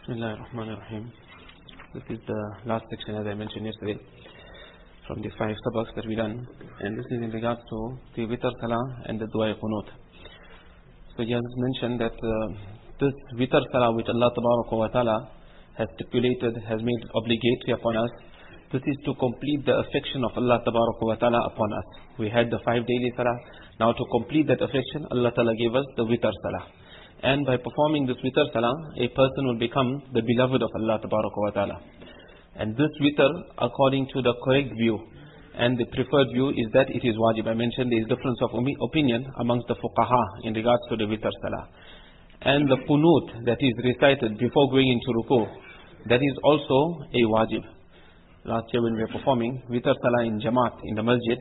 Bismillah ar-Rahman ar-Rahim. This is the last section, as I mentioned yesterday, from the 5 sabaks that we done, and this is in regards to the Witr Salah and the Dua Qunut. So he has mentioned that this Witr Salah which Allah Ta'ala has stipulated, has made obligatory upon us, this is to complete the affection of Allah Ta'ala upon us. We had the 5 daily Salah. Now to complete that affection, Allah Ta'ala gave us the Witr Salah. And by performing this Witr Salah, a person will become the beloved of Allah Ta'ala. And this Witr, according to the correct view and the preferred view, is that it is wajib. I mentioned there is difference of opinion amongst the fuqaha in regards to the Witr Salah. And the Qunut that is recited before going into ruku, that is also a wajib. Last year when we were performing Witr Salah in Jamaat in the masjid,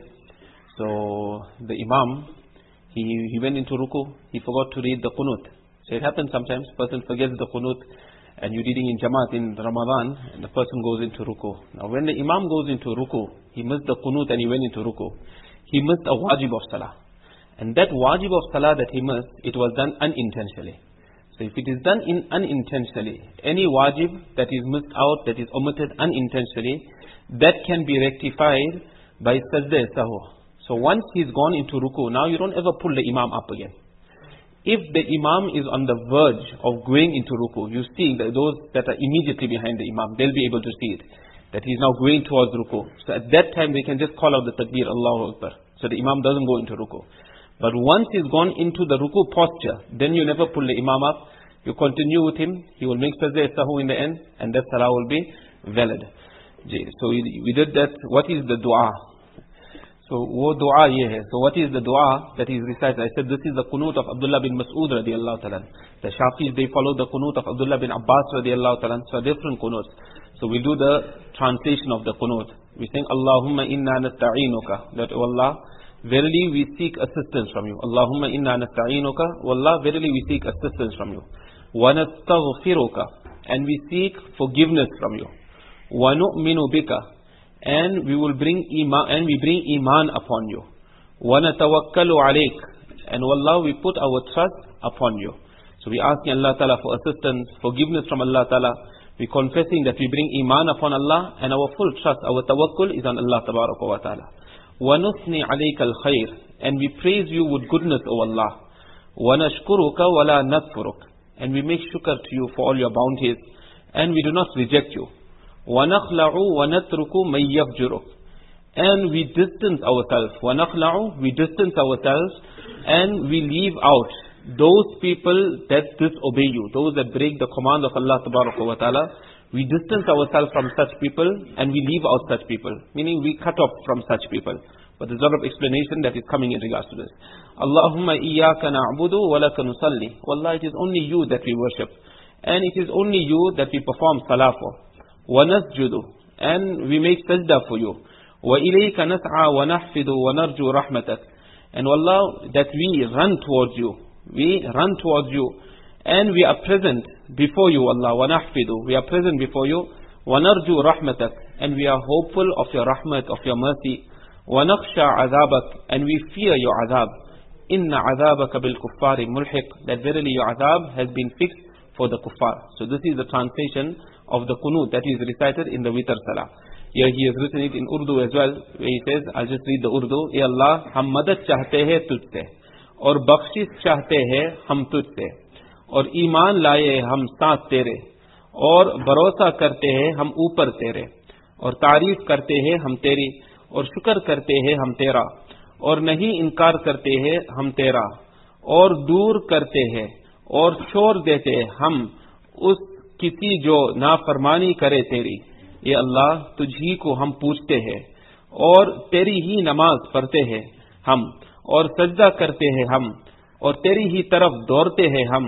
so the Imam, he went into ruku, he forgot to read the Qunut. So it happens sometimes, person forgets the Qunut and you're reading in Jamaat in Ramadan and the person goes into ruku. Now when the Imam goes into ruku, he missed the Qunut and he went into ruku. He missed a wajib of Salah. And that wajib of Salah that he missed, it was done unintentionally. So if it is done unintentionally, any wajib that is missed out, that is omitted unintentionally, that can be rectified by sajda sahu. So once he's gone into ruku, now you don't ever pull the Imam up again. If the Imam is on the verge of going into ruku, you see that those that are immediately behind the Imam, they'll be able to see it, that he's now going towards ruku. So at that time they can just call out the takbir, Allahu Akbar. So the Imam doesn't go into ruku. But once he's gone into the ruku posture, then you never pull the Imam up. You continue with him, he will make sajda sahu in the end, and that salah will be valid. So we did that. What is the dua? So wo dua ye hai. So what is the dua that is recited? I said this is the Qunut of Abdullah bin Mas'ud radiallahu ta'ala. The Shafis, they follow the Qunut of Abdullah bin Abbas radiallahu ta'ala. So different Qunuts. So we do the translation of the Qunut. We sing Allahumma inna nasta'inuka. That Allah, verily we seek assistance from you. Allahumma inna nasta'inuka. Wallah, verily we seek assistance from you. Wa nastaghfiruka. And we seek forgiveness from you. Wa nu'minu bika. And we will bring iman, and we bring iman upon you. Wa natawakkalu alayk. And wallah, we put our trust upon you. So we ask Allah Ta'ala for assistance, forgiveness from Allah Ta'ala. We confessing that we bring iman upon Allah, and our full trust, our tawakkul is on Allah Ta'ala. Wa nusni alayka al-khair. And we praise you with goodness, O Allah. Wa nashkuruka wa la nadfuruk. And we make shukr to you for all your bounties, and we do not reject you. وَنَخْلَعُ وَنَتْرُكُ مَنْ يَفْجُرُ. And we distance ourselves. وَنَخْلَعُ, we distance ourselves, and we leave out those people that disobey you, those that break the command of Allah Ta'ala. We distance ourselves from such people, and we leave out such people, meaning we cut off from such people. But there's a lot of explanation that is coming in regards to this. Allahumma iyyaka na'budu wa laka nusalli. Wallah, it is only you that we worship, and it is only you that we perform salah for. وَنَسْجُدُ, and we make sajda for you. وَإِلَيْكَ نَسْعَى وَنَحْفِدُ وَنَرْجُو رَحْمَتَكَ. And wallah, that we run towards you. We run towards you. And we are present before you, Allah. وَنَحْفِدُ, we are present before you. وَنَرْجُو رَحْمَتَكَ, and we are hopeful of your rahmat, of your mercy. وَنَخْشَى عَذَابَكَ, and we fear your azab. إِنَّ عَذَابَكَ بِالْكُفَّارِ مُلْحِقٌ, that verily your azab has been fixed for the kuffar. So this is the translation of the Qunut that is recited in the Witr Salah. Here he has written it in Urdu as well, where he says, I'll just read the Urdu. Ya Allah, hum madad chahte hai tujhse, aur bakhshish chahte hai hum tujhse, aur iman laaye hum saath tere, aur bharosa karte hai hum upar tere, aur taarif karte hai hum teri, aur shukr karte hai hum tera, aur nahi inkar karte hai hum tera, aur dur karte hai, aur छोड़ देते हम उस किसी जो नाफरमानी करे तेरी. ये अल्लाह, तुझी को हम पूछते हैं और तेरी ही नमाज पढ़ते हैं हम, और सजदा करते हैं हम, और तेरी ही तरफ दौड़ते हैं हम,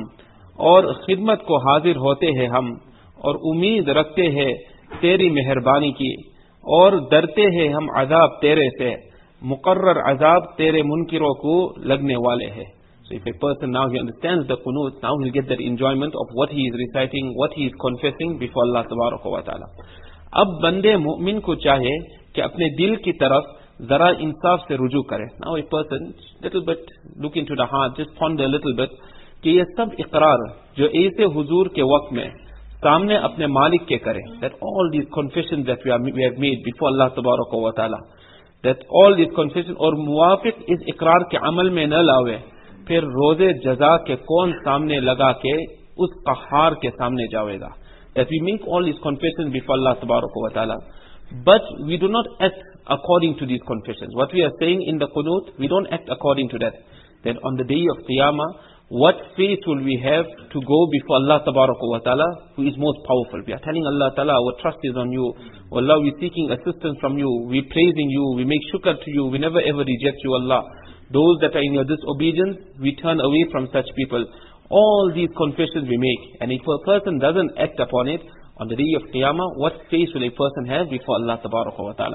और खिदमत को हाजिर होते हैं हम, और उम्मीद रखते हैं तेरी मेहरबानी की, और डरते हैं हम अजाब तेरे से, मुकर्रर अजाब तेरे मुनकिरों को लगने वाले हैं. So if a person now he understands the Qunut, now he'll get that enjoyment of what he is reciting, what he is confessing before Allah Ta'ala. अब बंदे मुमिन को चाहे कि अपने दिल की तरफ जरा इंसाफ से रुजू करे. Now a person little bit look into the heart, just ponder a little bit कि ये सब इकरार जो ऐसे हुजूर के वक्त में सामने अपने मालिक के करें. That all these confessions that we have made before Allah Tabaraka wa Ta'ala, that all these confessions और मुवाफिक इस इकरार के अमल में न लावे, फिर रोजे जजा के कौन सामने लगा के उस कहार के सामने जाएगा. That we make all these confessions before Allah Tabaraka wa Ta'ala, but we do not act according to these confessions. What we are saying in the qunut, we don't act according to that. Then on the day of Qiyamah, what faith will we have to go before Allah Tabaraka wa Ta'ala, who is most powerful? We are telling Allah Ta'ala, our trust is on you. Allah, we're seeking assistance from you. We're praising you. We make shukr to you. We never ever reject you, Allah. Those that are in your disobedience, we turn away from such people. All these confessions we make. And if a person doesn't act upon it, on the day of Qiyamah, what face will a person have before Allah Tabaraka wa Ta'ala?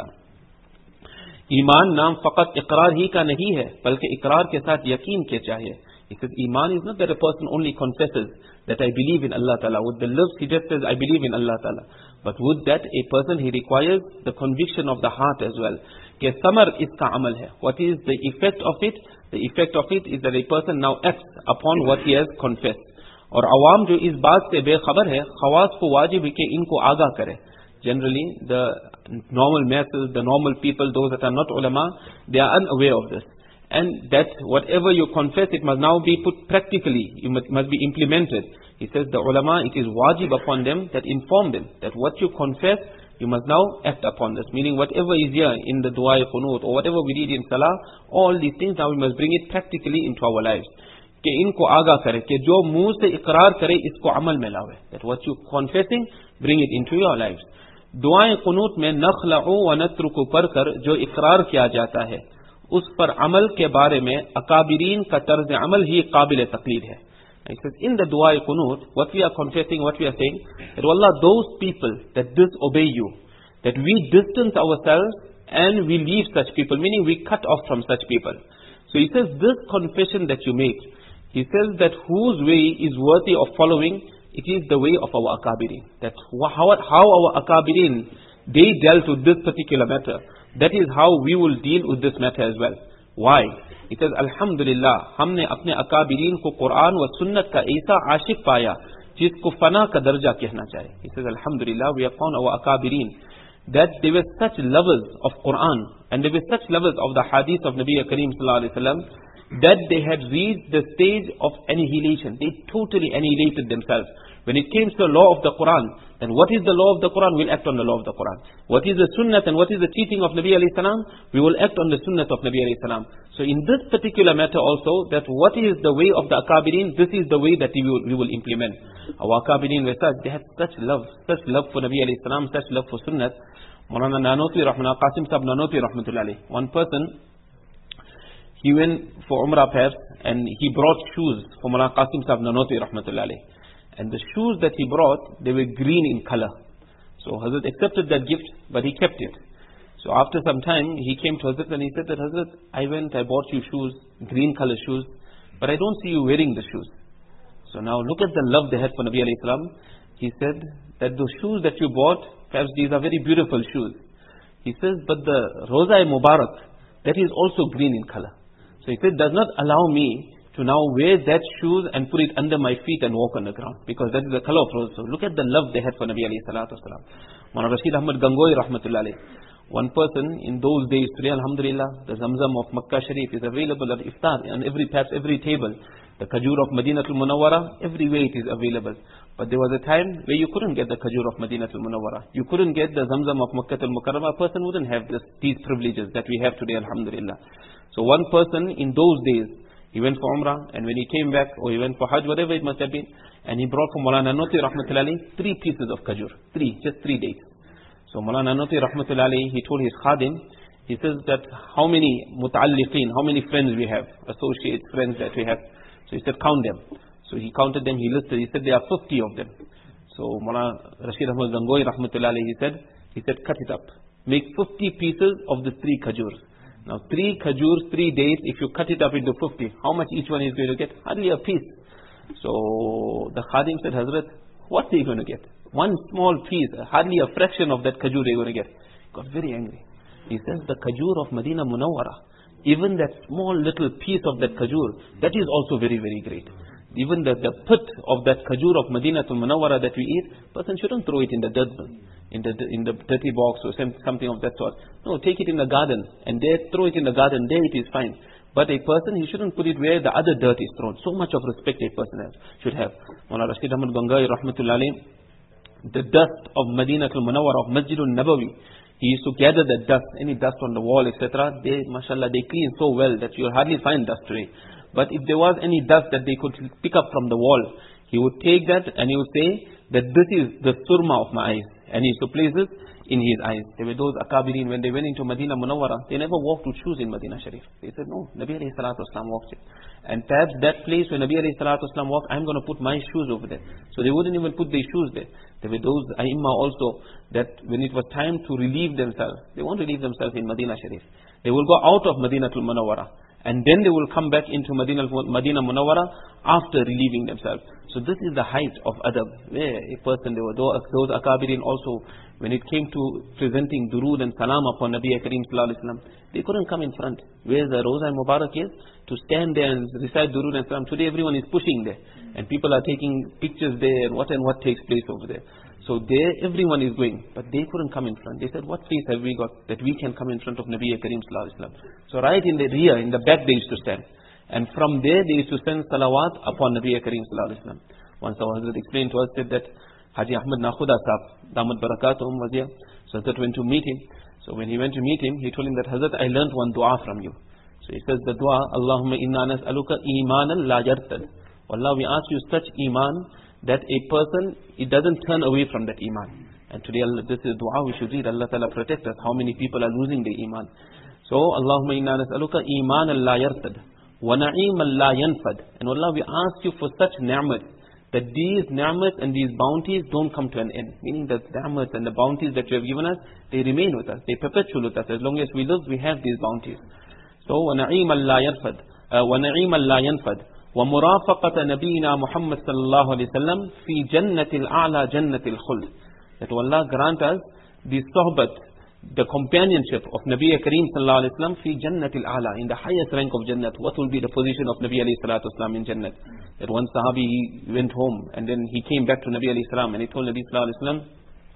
ईमान नाम फकत इकरार ही का नहीं है, बल्कि इकरार के साथ यकीन के चाहिए. He says, Iman is not that a person only confesses that I believe in Allah Ta'ala. With the lips he just says, I believe in Allah Ta'ala. But with that, a person, he requires the conviction of the heart as well. Ke samar iska amal hai. What is the effect of it? The effect of it is that a person now acts upon what he has confessed. और अवाम जो इस बात से बेखबर है, खवास को वाजिब है कि इनको आगाह करे. Generally, the normal masses, the normal people, those that are not ulama, they are unaware of this. And that whatever you confess, it must now be put practically, it must be implemented. He says the ulama, it is wajib upon them that inform them that what you confess, you must now act upon this. Meaning whatever is here in the dua qunut or whatever we read in salah, all these things now we must bring it practically into our lives. कि इनको आगाह करे कि जो मुंह से इकरार करे इसको अमल में लावे. That what you confessing, bring it into your lives. दुआएं कुनूत में नखलउ व नत्रुकु पढ़कर जो इकरार किया जाता है, उस पर अमल के बारे में अकाबिरीन का तर्ज अमल ही काबिल तकलीद है. In the dua qunut, what we are confessing, what we are saying, that Allah, those people that disobey you, that we distance ourselves and we leave such people, meaning we cut off from such people. So he says, this confession that you make, he says that whose way is worthy of following, it is the way of our akabirin. That how our akabirin, they dealt with this particular matter, that is how we will deal with this matter as well. Why? It says, Alhamdulillah, हमने अपने अकाबिरीन को कुरान व सुन्नत का ऐसा आशिक पाया जिसको फना का दर्जा कहना चाहिए. He says, Alhamdulillah, we have found our akabirin that they were such lovers of Quran and they were such lovers of the hadith of Nabi Kareem sallallahu alaihi wasallam that they had reached the stage of annihilation. They totally annihilated themselves. When it came to the law of the Quran, then what is the law of the Quran? We'll act on the law of the Quran. What is the sunnah and what is the teaching of Nabi alayhi salam? We will act on the sunnah of Nabi alayhi salam. So in this particular matter also, that what is the way of the akabirin, this is the way that we will implement. Our akabirin were such, they had such love for Nabi alayhi salam, such love for sunnah. Maulana Nanotwi Rahmana, Qasim Sahib Nanotwi Rahmatullahi alayhi. One person, he went for Umrah perhaps, and he brought shoes for Maulana Qasim Sahib Nanotwi Rahmatullahi alayhi. And the shoes that he brought, they were green in color. So Hazrat accepted that gift, but he kept it. So after some time, he came to Hazrat and he said that, Hazrat, I bought you shoes, green color shoes, but I don't see you wearing the shoes. So now look at the love they had for Nabi alayhi salam. He said that those shoes that you bought, perhaps these are very beautiful shoes. He says, but the Roza Mubarak, that is also green in color. So he said, does not allow me to now wear that shoes and put it under my feet and walk on the ground, because that is the color of rose. So look at the love they had for Nabi alayhi salatu wasalam. Maulana Rashid Ahmad Gangohi rahmatullahi alayhi. One person in those days, today alhamdulillah, the Zamzam of Makkah Sharif is available at iftar on perhaps every table. The Khajur of Madinatul Munawwara, everywhere it is available. But there was a time where you couldn't get the Khajur of Madinatul Munawwara. You couldn't get the Zamzam of Makkah al-Mukarramah. A person wouldn't have these privileges that we have today alhamdulillah. So one person in those days, he went for Umrah, and when he came back, or he went for Hajj, whatever it must have been, and he brought from Maulana Nanotwi Rahmatullahi alayhi 3 pieces of Khajur. Just 3 days. So Maulana Nanotwi Rahmatullahi alayhi, he told his Khadim, he says that how many muta'alliqeen, how many friends we have, associates, friends that we have. So he said, count them. So he counted them, he listed, he said there are 50 of them. So Maulana Rashid Ahmad Gangohi Rahmatullahi alayhi, he said, cut it up. Make 50 pieces of the 3 Khajurs. Now 3 khajurs, 3 days, if you cut it up into 50, how much each one is going to get? Hardly a piece. So the Khadim said, Hazrat, what are you going to get? One small piece, hardly a fraction of that khajur you're going to get. He got very angry. He says, the khajur of Madina Munawwara, even that small little piece of that khajur, that is also very, very great. even the pit of that khajur of Madinatul Munawwara that we eat, person shouldn't throw it in the dirt bin, in the dirty box or something of that sort. No, take it in the garden and there throw it in the garden, there it is fine. But a person, he shouldn't put it where the other dirt is thrown. So much of respect a person should have. Mawlana Rashid Ahmad Gangai rahmatullahi alayhi, the dust of Madinatul Munawwara, of Masjidul Nabawi, he used to gather the dust, any dust on the wall, etc. They, mashallah, they clean so well that you'll hardly find dust today. But if there was any dust that they could pick up from the wall, he would take that and he would say that this is the surma of my eyes. And he used to place it in his eyes. There were those akabirin, when they went into Madinah Munawwara, they never walked with shoes in Madinah Sharif. They said, no, Nabi alayhi salatu wasalam walked it. And perhaps that place where Nabi alayhi salatu wasalam walked, I'm going to put my shoes over there. So they wouldn't even put their shoes there. There were those Aimma also, that when it was time to relieve themselves, they won't relieve themselves in Madinah Sharif. They will go out of Madinatul Munawwara. And then they will come back into Madinah Munawwara after relieving themselves. So this is the height of adab. Where a person, there were those akabirin also, when it came to presenting durood and salam upon Nabi Kareem Sallallahu Alaihi Wasallam, they couldn't come in front. Where the Roza Mubarak is, to stand there and recite durood and salam. Today everyone is pushing there. And people are taking pictures there and what takes place over there. So there everyone is going, but they couldn't come in front. They said, what place have we got that we can come in front of Nabi Kareem Sallallahu Alaihi Wasallam? So right in the rear, in the back they used to stand. And from there they used to send salawat upon Nabi Kareem Sallallahu Alaihi Wasallam. Once our Hazrat explained to us, said that Haji Ahmad Nakhuda Sahab, Damat Barakatuhum, was here. So Hazrat went to meet him. So when he went to meet him, he told him that, Hazrat, I learned one dua from you. So he says the dua, Allahumma inna nas'aluka imanan la yartad. Allah, we ask you such iman that a person, it doesn't turn away from that iman. And today this is dua we should read. Allah Ta'ala protect us. How many people are losing their iman? So Allahumma inna nas'aluka imanan la yartad wa na'iman la yanfad. And Allah, we ask you for such ni'mat, that these ni'mat and these bounties don't come to an end. Meaning that ni'mat and the bounties that you have given us, they remain with us, they perpetual with us. As long as we live, we have these bounties. So wa na'iman la yarfad, wa na'iman la yanfad. وَمُرَافَقَةَ نَبِيِّنَا مُحَمَّدٍ صَلَّى اللَّهُ عَلَيْهِ وسلم فِي جَنَّةِ الْأَعْلَى جَنَّةِ الْخُلْدِ. That Allah grant us the sohbat, the companionship of Nabi Kareem sallallahu alaihi wasallam fi jannatil a'la, in the highest rank of Jannat. What will be the position of Nabi alayhi salatu wasallam in Jannat? That one Sahabi, he went home and then he came back to Nabi alayhi salam and he told Nabi sallallahu alaihi wasallam,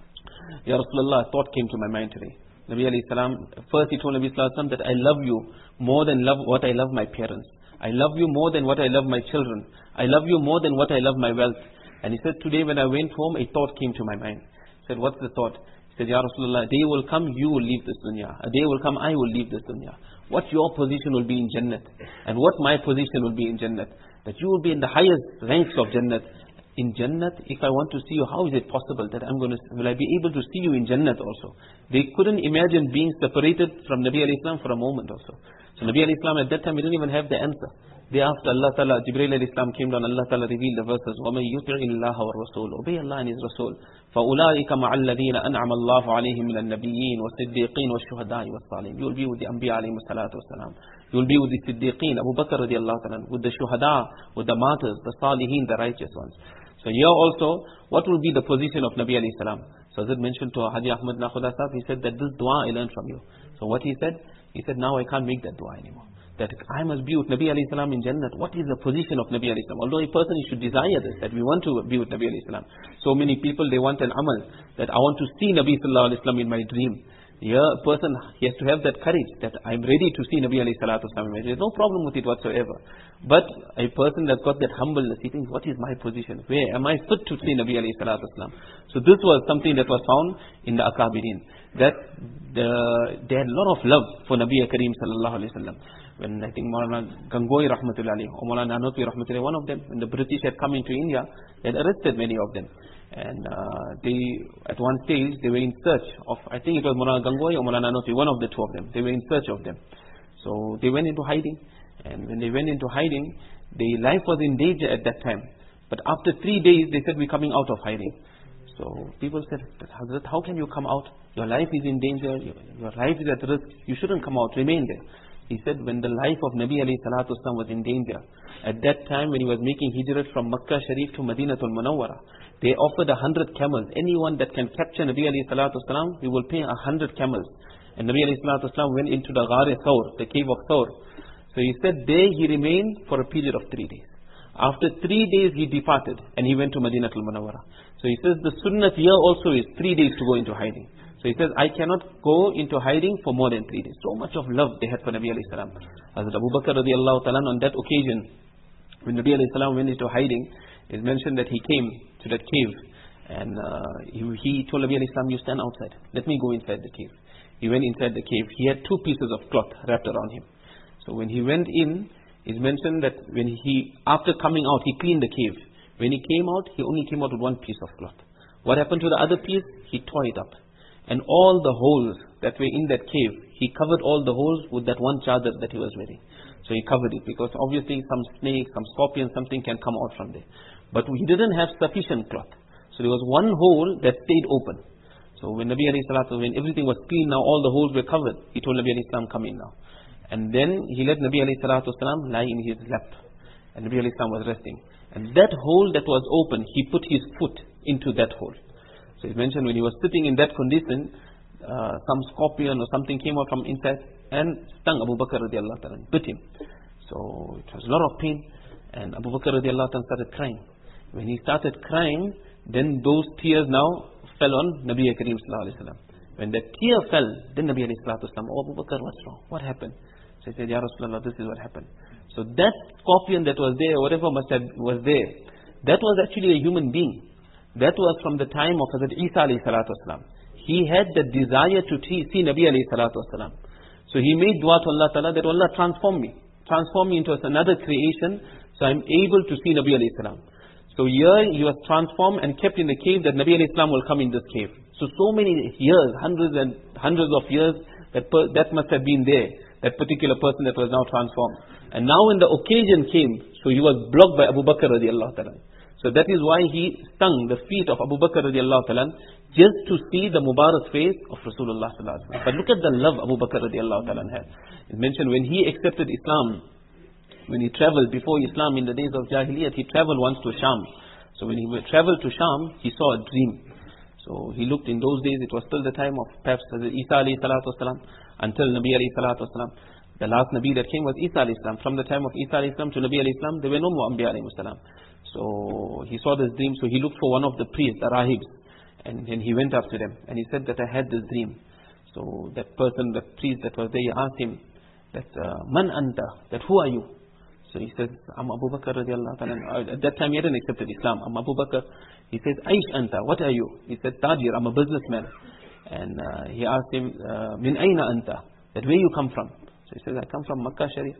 Ya Rasulullah, a thought came to my mind today. Nabi alayhi salam, first he told Nabi sallallahu alaihi wasallam that I love you more than what I love my parents. I love you more than what I love my children. I love you more than what I love my wealth. And he said, today when I went home, a thought came to my mind. He said, what's the thought? He said, Ya Rasulullah, a day will come, you will leave this dunya. A day will come, I will leave this dunya. What your position will be in Jannat, and what my position will be in Jannat. That you will be in the highest ranks of Jannat. In Jannat, if I want to see you, how is it possible that will I be able to see you in Jannat also? They couldn't imagine being separated from Nabi alayhi salam for a moment also. So Nabi alayhi salam at that time, he didn't even have the answer. Thereafter Allah Ta'ala, Jibreel alayhi salam came down, Allah Ta'ala revealed the verses, وَمَن يُطِعِ اللَّهَ وَالرَّسُولَ. Obey Allah and His Rasul. فَأُولَٰئِكَ مَعَ الَّذِينَ أَنْعَمَ اللَّهُ عَلَيْهِم مِّنَ النَّبِيِّينَ وَالصِّدِّيقِينَ وَالشُّهَدَاءِ وَالصَّالِحِينَ. You will be with the Anbiya alayhim salatu wasalam. You will be with the Siddiqeen, Abu Bakr radiallahu ta'ala, with the Shuhada, with the martyrs, the Salihin, the righteous ones. So here also, what will be the position of Nabi alayhi salam? So Hazrat mentioned to Haji Ahmad Nakhuda Sahab, he said that this dua I learned from you. So what he said? He said, now I can't make that dua anymore. That I must be with Nabi alayhi salam in Jannat. What is the position of Nabi alayhi salam? Although a person should desire this, that we want to be with Nabi alayhi salam. So many people, they want an amal, that I want to see Nabi sallallahu alayhi salam in my dream. Here a person, he has to have that courage, that I'm ready to see Nabi alayhi salatu wasalam. There's no problem with it whatsoever. But a person that's got that humbleness, he thinks, what is my position? Where am I fit to see Nabi alayhi salatu wasalam? So this was something that was found in the Akabirin. That they had a lot of love for Nabi Kareem sallallahu alayhi wasallam. When I think Maulana Gangohi rahmatullahi or Maulana Nanotwi rahmatullahi, one of them, when the British had come into India, they had arrested many of them. And they, at one stage, they were in search of, I think it was Maulana Gangohi or Maulana Nanotwi, one of the two of them. They were in search of them. So they went into hiding. And when they went into hiding, their life was in danger at that time. But after 3 days, they said, we're coming out of hiding. So people said, Hazrat, how can you come out? Your life is in danger, your life is at risk, you shouldn't come out, remain there. He said, when the life of Nabi alayhi salatu wasalam was in danger, at that time when he was making hijrat from Makkah Sharif to Madinatul Munawwara, they offered 100 camels. Anyone that can capture Nabi alayhi salatu wasalam, we will pay 100 camels. And Nabi alayhi salatu wasalam went into the Ghar Thawr, the cave of Thawr. So he said, there he remained for a period of 3 days. After 3 days he departed and he went to Madinatul Munawwara. So he says the sunnah here also is 3 days to go into hiding. So he says, I cannot go into hiding for more than 3 days. So much of love they had for Nabi alayhi salam. Hazrat Abu Bakr radiallahu ta'ala on that occasion, when Nabi alayhi salam went into hiding, it mentioned that he came to that cave and he told Nabi alayhi salam, you stand outside. Let me go inside the cave. He went inside the cave. He had 2 pieces of cloth wrapped around him. So when he went in, it's mentioned that when after coming out, he cleaned the cave. When he came out, he only came out with 1 piece of cloth. What happened to the other piece? He tore it up. And all the holes that were in that cave, he covered all the holes with that one chadar that he was wearing. So he covered it because obviously some snake, some scorpion, something can come out from there. But he didn't have sufficient cloth. So there was one hole that stayed open. So when Nabi alayhi salatu, when everything was clean now, all the holes were covered, he told Nabi alayhi salam, come in now. And then he let Nabi alayhi salatu salam lie in his lap. And Nabi alayhi salam was resting. And that hole that was open, he put his foot into that hole. So he mentioned when he was sitting in that condition, some scorpion or something came out from inside and stung Abu Bakr radiallahu ta'ala, bit him. So it was a lot of pain. And Abu Bakr radiallahu ta'ala started crying. When he started crying, then those tears now fell on Nabi Kareem sallallahu alayhi wa sallam. When that tear fell, then Nabi alayhi salatu wasalam, oh Abu Bakr, what's wrong? What happened? So he said, Ya Rasulullah, this is what happened. So that scorpion that was there, whatever was there, that was actually a human being. That was from the time of Hazrat Isa alayhi salatu wasalam. He had the desire to see Nabi alayhi salatu wasalam. So he made dua to Allah Ta'ala that Allah transform me into another creation, so I'm able to see Nabi alayhi salam. So here he was transformed and kept in the cave that Nabi alayhi salam will come in this cave. So many years, hundreds and hundreds of years, that must have been there, that particular person that was now transformed. And now when the occasion came, so he was blocked by Abu Bakr radiallahu ta'ala. So that is why he stung the feet of Abu Bakr radiallahu ta'ala, just to see the Mubarak face of Rasulullah sallallahu alaihi wasallam. But look at the love Abu Bakr radiallahu ta'ala had. It's mentioned when he accepted Islam, when he traveled before Islam in the days of Jahiliyyah, he traveled once to Sham. So when he traveled to Sham, he saw a dream. So he looked, in those days, it was still the time of perhaps Isa alayhi salatu wasalam, until Nabi alayhi salatu wasalam. The last Nabi that came was Isa alayhi salam. From the time of Isa alayhi salam to Nabi alayhi salam, there were no more Anbiya alayhi salam. So he saw this dream, so he looked for one of the priests, the rahibs, and then he went up to them, and he said that I had this dream. So that person, the priest that was there, he asked him that, Man anta, that who are you? So he says, I'm Abu Bakr radiallahu ta'ala. At that time he hadn't accepted Islam. I'm Abu Bakr. He says, Aish anta, what are you? He said, Tajir, I'm a businessman. And he asked him, Min aina anta, that where you come from? So he says, I come from Makkah Sharif.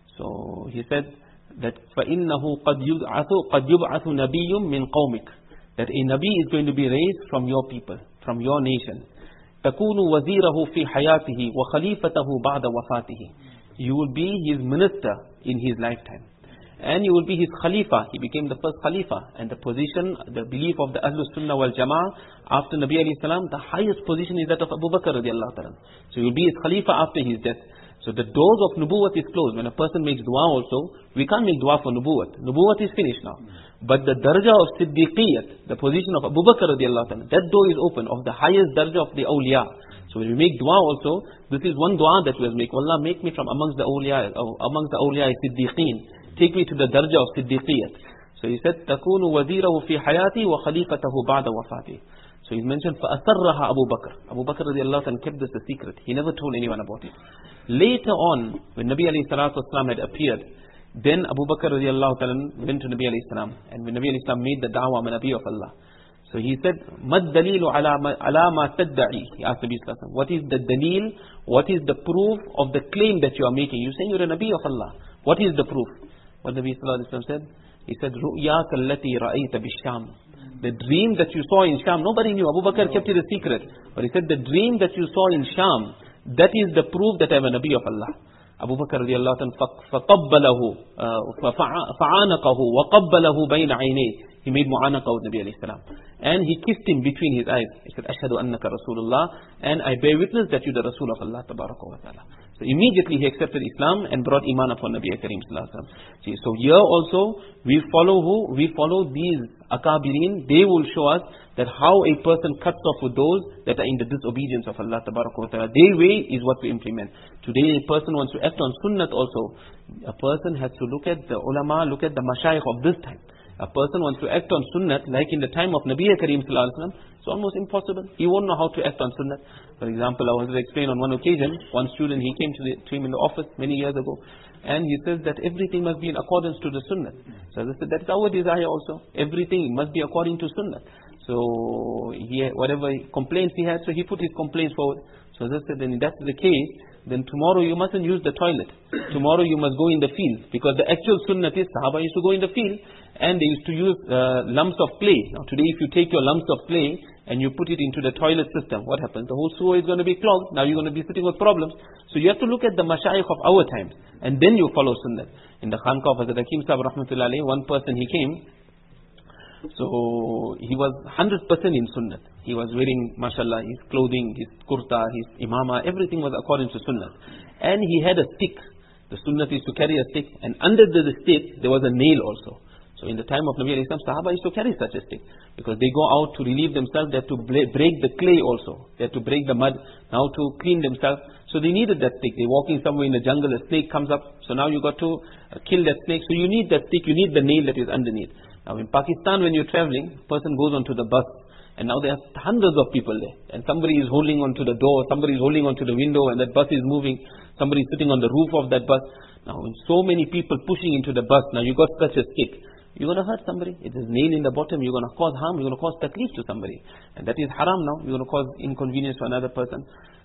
So he said that فَإِنَّهُ قَدْ يُبْعَثُ نَبِيٌّ مِّن قَوْمِكَ, that a Nabi is going to be raised from your people, from your nation. تَكُونُ وَزِيرَهُ فِي حَيَاتِهِ وَخَلِيفَتَهُ بَعْدَ وَفَاتِهِ. You will be his minister in his lifetime. And you will be his Khalifa. He became the first Khalifa. And the position, the belief of the Ahlus Sunnah wal Jama'ah, after Nabi alayhi salam, the highest position is that of Abu Bakr radiallahu ta'ala. So you will be his Khalifa after his death. So the doors of Nubuwwat is closed. When a person makes dua also, we can't make dua for Nubuwwat. Nubuwwat is finished now. But the darja of Siddiqiyyat, the position of Abu Bakr radiallahu ta'ala, that door is open, of the highest darja of the awliya. So when we make dua also, this is one dua that we make. Allah, make me from amongst the awliya Siddiqeen. Take me to the darja of Siddiqiyyat. So he said, تَكُونُ وَزِيرَهُ فِي حَيَاتِي وَخَلِيفَتَهُ بَعْدَ وَفَاتِهِ. So he mentioned, فَأَسَرَّهَا Abu Bakr. Abu Bakr radiallahu anhu kept this a secret. He never told anyone about it. Later on, when Nabi alayhi salatu wasalam had appeared, then Abu Bakr radiallahu anhu went to Nabi alayhi salam. And when Nabi alayhi salam made the da'wah, I'm a Nabi of Allah. So he said, مَا الدَّلِيلُ عَلَى مَا تَدَّعِي. He asked Nabi sallallahu alaihi wasallam, what is the dalil, what is the proof of the claim that you are making? You say you're a Nabi of Allah. What is the proof? What Nabi sallallahu alaihi wasallam said? He said, رُؤْيَاكَ الَّتِي رَأَيْتَ بِالشَّامِ. The dream that you saw in Sham, nobody knew. Abu Bakr kept it a secret. But he said, the dream that you saw in Sham, that is the proof that I am a Nabi of Allah. Abu Bakr radiallahu anhu فَقَبَّلَهُ فَعَانَقَهُ وَقَبَّلَهُ بَيْنَ عَيْنَيْهِ. He made mu'anaqa with Nabi alayhi salam. And he kissed him between his eyes. He said, أَشْهَدُ أَنَّكَ رَسُولُ اللَّهِ. And I bear witness that you are the Rasul of Allah tabaraka wa ta'ala. So immediately he accepted Islam and brought Iman upon Nabi Kareem Sallallahu Alaihi Wasallam. See, so here also we follow who? We follow these Akabirin. They will show us that how a person cuts off with those that are in the disobedience of Allah Ta'ala. Their way is what we implement. Today a person wants to act on Sunnat also. A person has to look at the ulama, look at the mashayikh of this time. A person wants to act on Sunnat like in the time of Nabi Kareem Sallallahu Alaihi Wasallam. It's almost impossible. He won't know how to act on Sunnat. For example, I was to explain on one occasion, one student, he came to him in the office many years ago, and he says that everything must be in accordance to the Sunnah. So I said, that's our desire also. Everything must be according to Sunnah. So whatever complaints he had, so he put his complaints forward. So I said, then if that's the case, then tomorrow you mustn't use the toilet. Tomorrow you must go in the field. Because the actual Sunnah is, Sahaba used to go in the field, and they used to use lumps of clay. Now today if you take your lumps of clay and you put it into the toilet system, what happens? The whole sewer is going to be clogged. Now you're going to be sitting with problems. So you have to look at the mashayikh of our times, and then you follow Sunnah. In the Khanqah of Hazrat Hakim Sahib Rahmatullah Alayhi, one person he came, so he was 100% in Sunnah. He was wearing, mashallah, his clothing, his kurta, his imama, everything was according to Sunnah. And he had a stick. The Sunnah is to carry a stick, and under the stick there was a nail also. So in the time of Nabi Islam, Sahaba used to carry such a stick, because they go out to relieve themselves. They had to break the clay also. They had to break the mud, now to clean themselves. So they needed that stick. They're walking somewhere in the jungle, a snake comes up. So now you got to kill that snake. So you need that stick, you need the nail that is underneath. Now in Pakistan, when you're traveling, a person goes onto the bus, and now there are hundreds of people there, and somebody is holding onto the door, somebody is holding onto the window, and that bus is moving, somebody is sitting on the roof of that bus. Now when so many people pushing into the bus, now you got such a stick, you're going to hurt somebody. It is nail in the bottom, you're going to cause harm, you're going to cause taklif to somebody, and that is haram now. You're going to cause inconvenience to another person.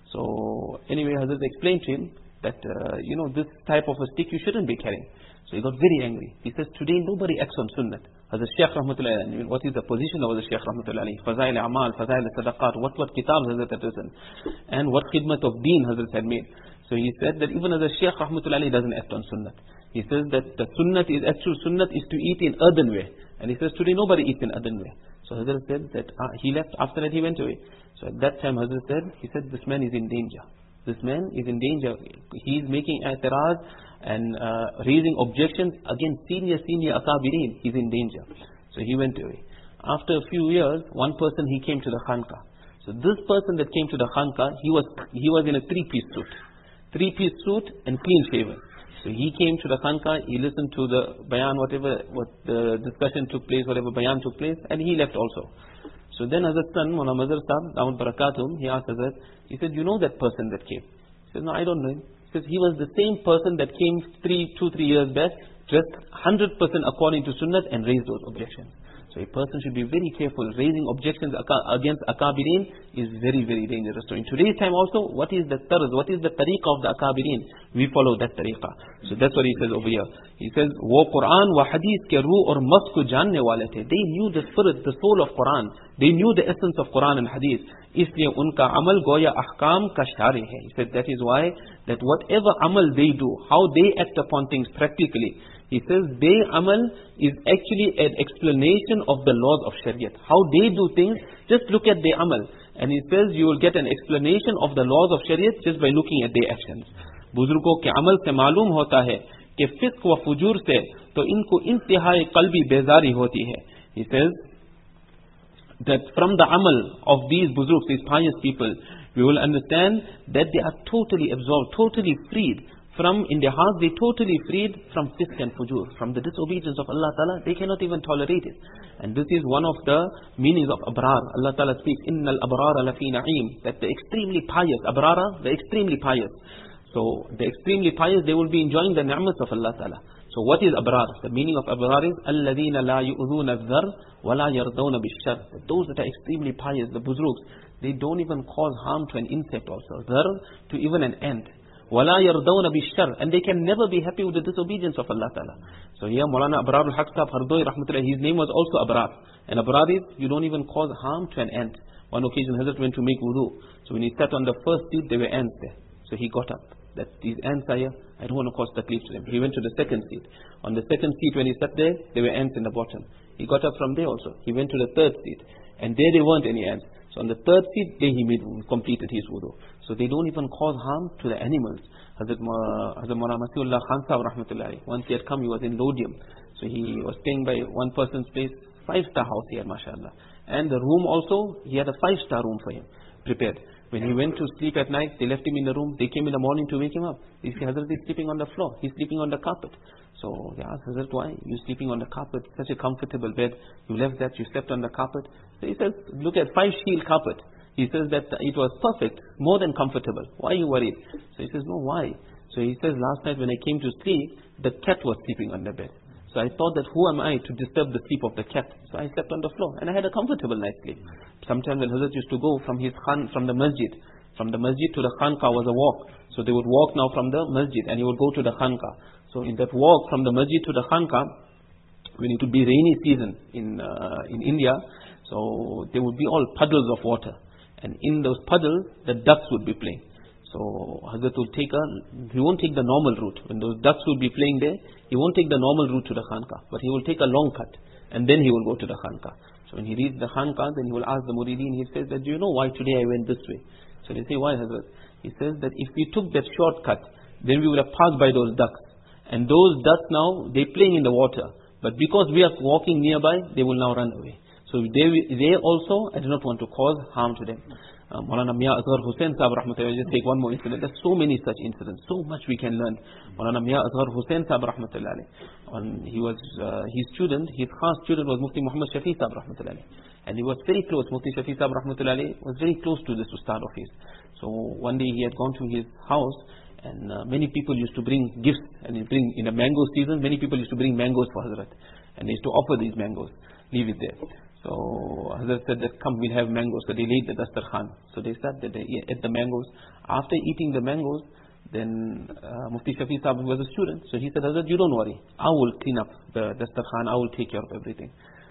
So anyway, Hazrat explained to him that this type of a stick you shouldn't be carrying. So he got very angry. He says, today nobody acts on Sunnah. Hazrat Shaykh Rahmatullah Alayhi, what is the position of the Shaykh Rahmatullah Alayhi? Fazail Amal, Fazail Sadaqat, what kitabs Hazrat had written, and what khidmat of deen Hazrat had made. So he said that even as a Shaykh Rahmatullah Alayhi doesn't act on Sunnah. He says that the Sunnah is, actual Sunnah is to eat in earthenware. And he says today nobody eats in earthenware. So Hazrat said that he left, after that he went away. So at that time Hazrat said, he said this man is in danger. This man is in danger. He is making i'tiraz and raising objections against senior akabirin. He is in danger. So he went away. After a few years, one person he came to the Khanqah. So this person that came to the Khanqah, he was in a three-piece suit. Three-piece suit and clean shaven. So he came to the Khanqah, he listened to the bayan, what the discussion took place, whatever bayan took place, and he left also. So then Hazrat's son, Mullah Mazhar Sahib, Dawud Barakatum, he asked Hazrat, he said, you know that person that came? He said, no, I don't know him. He says, he was the same person that came 2-3 years back, dressed 100% according to Sunnah and raised those objections. So a person should be very careful. Raising objections against Akabirin is very, very dangerous. So in today's time also, what is the tarz, what is the tariqah of the Akabirin? We follow that tariqah. So that's what he says over here. He says, wo Quran wa hadith ke ruh aur mas ko janne wale the. They knew the spirit, the soul of Quran. They knew the essence of Quran and hadith. Isliye unka amal goya ahkam ka shari hai. He said that is why that whatever amal they do, how they act upon things practically, he says their amal is actually an explanation of the laws of Shariat. How they do things, just look at their amal. And he says you will get an explanation of the laws of Shariat just by looking at their actions. Buzurgo ke amal se malum hota hai कि फिस्क व फुजूर से तो इनको इंतहाई कल्बी बेजारी होती है. He says that from the amal of these buzurgs, these pious people, we will understand that they are totally absolved, totally freed from, in their hearts, they totally freed from fisk and fujur, from the disobedience of Allah Ta'ala. They cannot even tolerate it. And this is one of the meanings of abrar. Allah Ta'ala speaks, Innal abrara lafi na'im, that the extremely pious, abrara, the extremely pious. So the extremely pious, they will be enjoying the ni'mas of Allah Ta'ala. So what is abrar? The meaning of abrar is alladhina la yu'udhuna adh-dhar wa la yardawna bish-shar. Those that are extremely pious, the buzrugs, they don't even cause harm to an insect also, dhar to even an ant. وَلَا يَرْضَوْنَ بِالشَّرِّ, and they can never be happy with the disobedience of Allah Ta'ala. So here Maulana Abrar al-Haq Sahib Hardoi Rahmatullah, his name was also Abrar. And Abrar is, you don't even cause harm to an ant. One occasion Hazrat went to make wudu. So when he sat on the first seat, there were ants there. So he got up. That these ants are here, I don't want to cause taklif to them. He went to the second seat. On the second seat when he sat there were ants in the bottom. He got up from there also. He went to the third seat. And there weren't any ants. So on the third day he completed his wudu. So they don't even cause harm to the animals. Hazrat Maulana Masiullah Khan Sahib rahmatullahi, once he had come, he was in Lodium. So he was staying by one person's place, 5-star house here, mashallah. And the room also, he had a 5-star room for him, prepared. When he went to sleep at night, they left him in the room. They came in the morning to wake him up. They said, Hazrat is sleeping on the floor. He's sleeping on the carpet. So they asked Hazrat, why? You sleeping on the carpet, such a comfortable bed. You left that, you slept on the carpet. So he says, look at 5-shield carpet. He says that it was perfect, more than comfortable. Why are you worried? So he says, no, why? So he says, last night when I came to sleep, the cat was sleeping on the bed. So I thought that who am I to disturb the sleep of the cat? So I slept on the floor and I had a comfortable night's sleep. Sometimes when Hazrat used to go from the masjid to the khanqa was a walk. So they would walk now from the masjid and he would go to the khanqa. So in that walk from the masjid to the khanqa, when it would be rainy season in India, so there would be all puddles of water. And in those puddles, the ducks would be playing. So Hazrat would he won't take the normal route. When those ducks would be playing there, he won't take the normal route to the khanqa, but he will take a long cut. And then he will go to the khanqa. So when he reaches the khanqa, then he will ask the murideen, he says that, do you know why today I went this way? So they say, why Hazrat? He says that if we took that shortcut, then we would have passed by those ducks. And those ducks now, they're playing in the water. But because we are walking nearby, they will now run away. So they also, I do not want to cause harm to them. Maulana Mia Azhar Hussain Sahib rahmatullahi, just take one more incident. There's so many such incidents, so much we can learn. Maulana Mia Azhar Hussain Sahib rahmatullahi, he was his student, his khas student was Mufti Muhammad Shafi Sahib rahmatullahi, and he was very close. Mufti Shafi Sahib rahmatullahi was very close to this ustad of his. So one day he had gone to his house, and many people used to bring gifts, and in the mango season, many people used to bring mangoes for Hazrat, and they used to offer these mangoes, leave it there. So Hazrat said that, come, we'll have mangoes. So they laid the dastarkhan. So they sat there, they ate the mangoes. After eating the mangoes, then Mufti Shafi Sahib was a student. So he said, Hazrat, you don't worry. I will clean up the dastarkhan. I will take care of everything.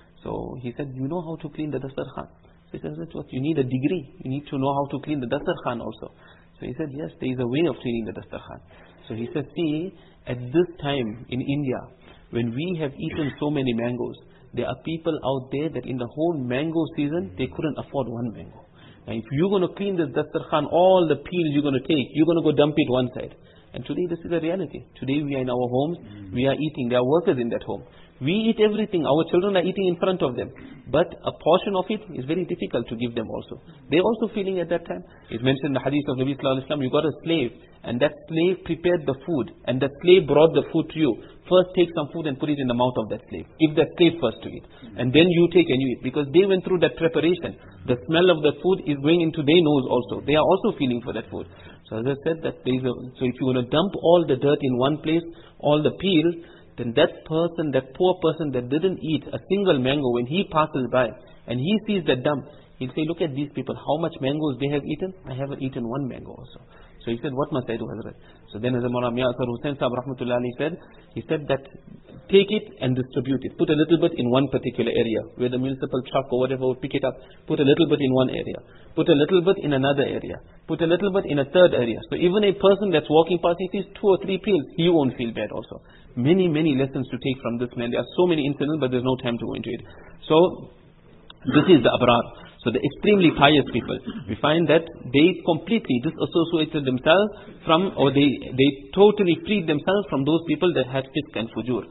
So he said, you know how to clean the dastarkhan? So he said, Hazrat, what? You need a degree. You need to know how to clean the dastarkhan also. So he said, yes, there is a way of cleaning the dastarkhan. So he said, see, at this time in India, when we have eaten so many mangoes, there are people out there that in the whole mango season, they couldn't afford one mango. Now if you're going to clean this dastarkhan, all the peels you're going to take, you're going to go dump it one side. And today this is a reality. Today we are in our homes, we are eating, there are workers in that home. We eat everything, our children are eating in front of them. But a portion of it is very difficult to give them also. They're also feeling at that time. It's mentioned in the hadith of Nabi Sallallahu Alaihi Wasallam, you got a slave, and that slave prepared the food, and that slave brought the food to you. First take some food and put it in the mouth of that slave. Give that slave first to eat. And then you take and you eat. Because they went through that preparation. The smell of the food is going into their nose also. They are also feeling for that food. So as I said, so if you want to dump all the dirt in one place, all the peel, then that person, that poor person that didn't eat a single mango, when he passes by and he sees that dump, he'll say, look at these people, how much mangoes they have eaten? I haven't eaten one mango also. So he said, what must I do, Hazrat? So then Hazrat Maulana Mia Azhar Hussain Sahib rahmatullahi he said that take it and distribute it. Put a little bit in one particular area, where the municipal truck or whatever will pick it up. Put a little bit in one area. Put a little bit in another area. Put a little bit in a third area. So even a person that's walking past, he sees 2 or 3 peels, he won't feel bad also. Many, many lessons to take from this man. There are so many incidents, but there's no time to go into it. So this is the abrar. So the extremely pious people, we find that they completely disassociated themselves from, or they totally freed themselves from those people that had fisk and fujur.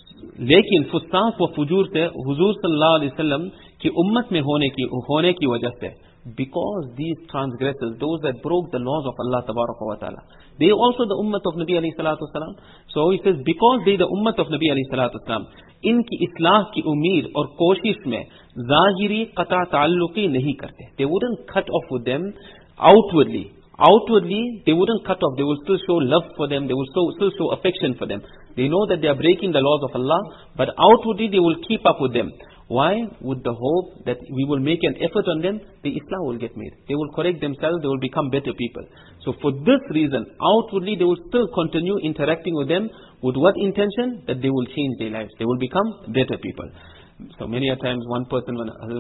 लेकिन फुस्तास व फुजूर से हुजूर सल्लल्लाहु अलैहि वसल्लम की उम्मत में होने की वजह से, because these transgressors, those that broke the laws of Allah tabaraka wa ta'ala, they also the ummah of Nabi alayhi salatu wasalam. So he says, because they the ummah of Nabi alayhi salatu wasalam, इनकी इस्लाह की उम्मीद और कोशिश में ज़ाहिरी क़ता ताल्लुक़ी नहीं करते. They wouldn't cut off with them outwardly. Outwardly, they wouldn't cut off. They will still show love for them. They will still show affection for them. They know that they are breaking the laws of Allah, but outwardly they will keep up with them. Why? With the hope that we will make an effort on them, the Islam will get made. They will correct themselves, they will become better people. So for this reason, outwardly they will still continue interacting with them. With what intention? That they will change their lives. They will become better people. So many a times one person,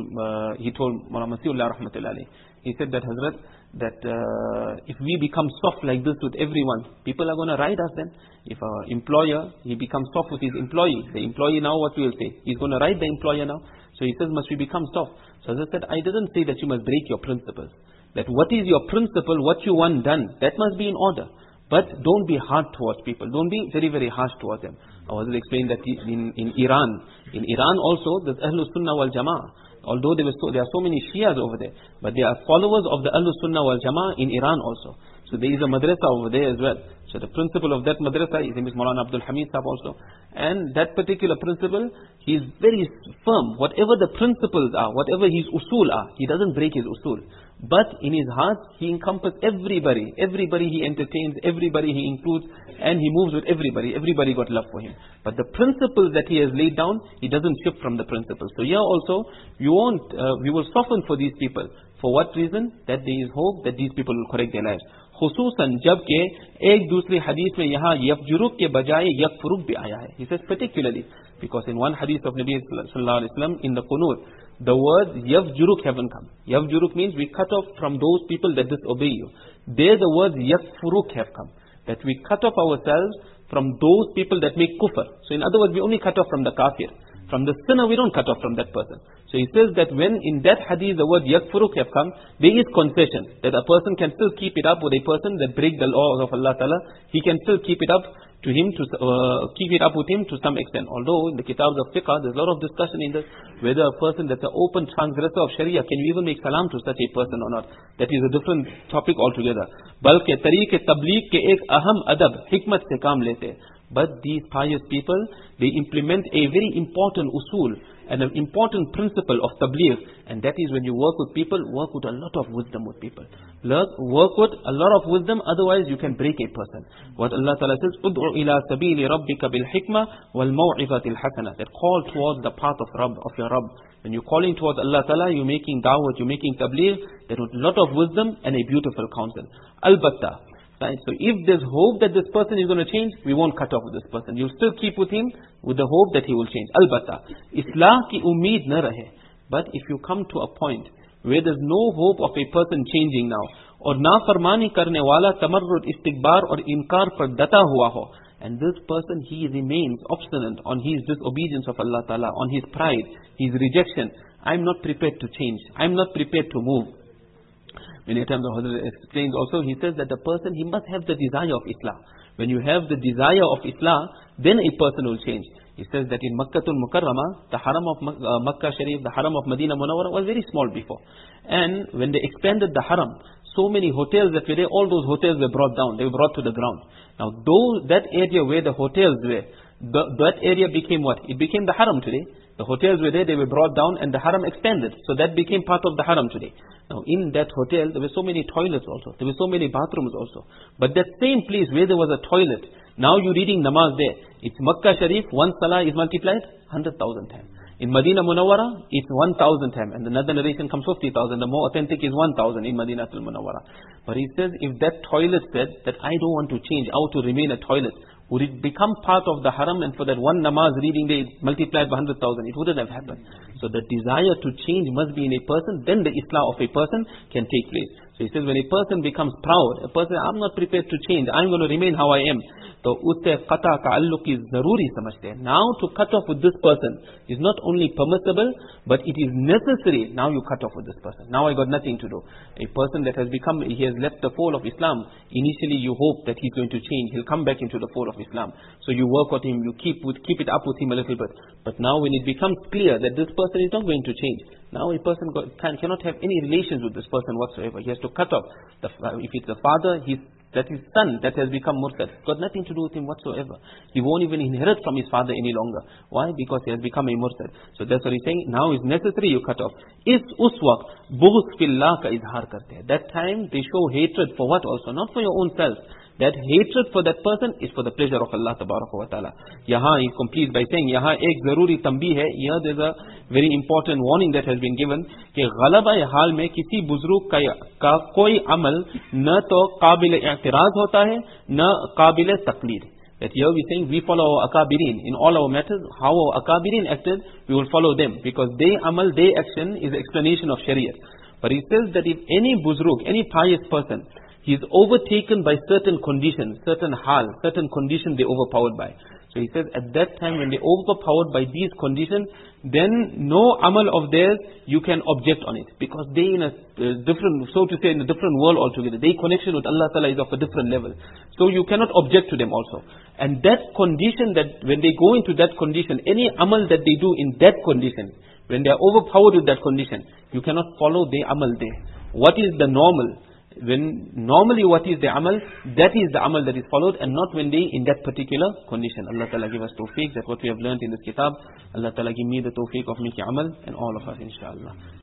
he told Maulana Masiullah rahmatullahi, he said that, Hazrat, that if we become soft like this with everyone, people are going to ride us then. If an employer, he becomes soft with his employee, the employee now what we will say? He's going to ride the employer now. So So he says, must we become soft? So Hazrat said, I didn't say that you must break your principles. That what is your principle, what you want done, that must be in order. But don't be hard towards people. Don't be very, very harsh towards them. I was explained that in Iran also, there's Ahlus Sunnah wal Jama'ah. Although there are so many Shias over there, but they are followers of the Ahlus Sunnah wal Jama'ah in Iran also. So there is a madrasa over there as well. So the principal of that madrasa, his name is Maulana Abdul Hamid Sahab also. And that particular principle, he is very firm. Whatever the principles are, whatever his usul are, he doesn't break his usul. But in his heart, he encompasses everybody. Everybody he entertains, everybody he includes, and he moves with everybody. Everybody got love for him. But the principles that he has laid down, he doesn't shift from the principles. So here also, we will soften for these people. For what reason? That there is hope that these people will correct their lives. Khususan जबकि एक दूसरी हदीस में यहाँ यफजुरुक के बजाय यकफुरुक भी आया है. He says particularly because in one hadith of Nabi sallallahu alaihi wasallam in the Qunut, the words yafjuruk haven't come. Yafjuruk means we cut off from those people that disobey you. There the words yakfuruk have come. That we cut off ourselves from those people that make kufr. So in other words, we only cut off from the kafir. From the sinner, we don't cut off from that person. So he says that when in that hadith the word yakfuruk have come, there is concession. That a person can still keep it up with a person that break the laws of Allah Ta'ala. He can still keep it up to him, keep it up with him to some extent. Although in the kitabs of fiqh, there's a lot of discussion in this, whether a person that's an open transgressor of Sharia, can you even make salam to such a person or not? That is a different topic altogether. बल्कि तरीक़े तबलीग के एक अहम अदब हिकमत से काम लेते. But these pious people, they implement a very important usul and an important principle of tabligh, and that is when you work with people, work with a lot of wisdom with people. Work with a lot of wisdom, otherwise you can break a person. What Allah Ta'ala says, "Ud'u ila sabili rabbika bil hikmah wal maw'izatil hasanah." That call towards the path of your Rabb. When you're calling towards Allah Ta'ala, you're making da'wah, you're making tabligh, that with a lot of wisdom and a beautiful counsel. Albatta. Right? So if there's hope that this person is going to change, we won't cut off with this person. You'll still keep with him with the hope that he will change. Albatta. Islah ki umeed na rahe. But if you come to a point where there's no hope of a person changing now, or nafarmani karne wala tamarrud istikbar or inkar par data hua ho, and this person, he remains obstinate on his disobedience of Allah Ta'ala, on his pride, his rejection. I'm not prepared to change. I'm not prepared to move. Many times the Hazrat explains also, he says that the person, he must have the desire of Islam. When you have the desire of Islam, then a person will change. He says that in Makkatul Mukarramah, the haram of Makkah Sharif, the haram of Medina Munawwara was very small before. And when they expanded the haram, so many hotels that were there, all those hotels were brought down. They were brought to the ground. Now that area where the hotels were, that area became what? It became the haram today. The hotels were there, they were brought down and the haram expanded. So that became part of the haram today. Now in that hotel, there were so many toilets also. There were so many bathrooms also. But that same place where there was a toilet, now you're reading namaz there. It's Makkah Sharif, one salah is multiplied 100,000 times. In Medina Munawwara, it's 1,000 times. And another narration comes 50,000. The more authentic is 1,000 in Medina Munawwara. But he says, if that toilet said that I don't want to change, I want to remain a toilet, would it become part of the haram, and for that one namaz reading day multiplied by 100,000? It wouldn't have happened. So the desire to change must be in a person, then the islah of a person can take place. So he says when a person becomes proud, a person, I'm not prepared to change, I'm going to remain how I am. So usse qata ta'alluq is zaruri samajhte. Now to cut off with this person is not only permissible, but it is necessary. Now you cut off with this person. Now I got nothing to do. A person that has become, he has left the fold of Islam, initially you hope that he's going to change, he'll come back into the fold of Islam. So you work with him, you keep it up with him a little bit. But now when it becomes clear that this person is not going to change, now a person cannot have any relations with this person whatsoever. He has to cut off. If it's a father, that his son that has become murtad, got nothing to do with him whatsoever. He won't even inherit from his father any longer. Why? Because he has become a murtad. So that's what he's saying. Now it's necessary you cut off. Us waqt bughd fillah ka izhar karte hai. That time they show hatred for what also? Not for your own self. That hatred for that person is for the pleasure of Allah Tabaraka wa Ta'ala. Yahan he completes by saying, Yahan ek zaruri tambih hai. Here there's a very important warning that has been given. Ke ghalaba hal mein kisi buzrug ka koi amal na to qabil i'tiraz hota hai, na qabil taqlid. That here we're saying we follow our akabirin. In all our matters, how our akabirin acted, we will follow them. Because their amal, their action is the explanation of Shariah. But he says that if any buzrug, any pious person, he is overtaken by certain conditions, certain hal, certain conditions they overpowered by. So he says, at that time when they overpowered by these conditions, then no amal of theirs you can object on it, because they in a different, so to say, in a different world altogether. Their connection with Allah Ta'ala is of a different level. So you cannot object to them also. And that condition, that when they go into that condition, any amal that they do in that condition, when they are overpowered with that condition, you cannot follow their amal there. What is the normal? When normally what is the amal, that is the amal that is followed, and not when they in that particular condition. Allah Ta'ala give us tawfiq. That's what we have learned in this kitab. Allah Ta'ala give me the tawfiq of making amal, and all of us inshallah.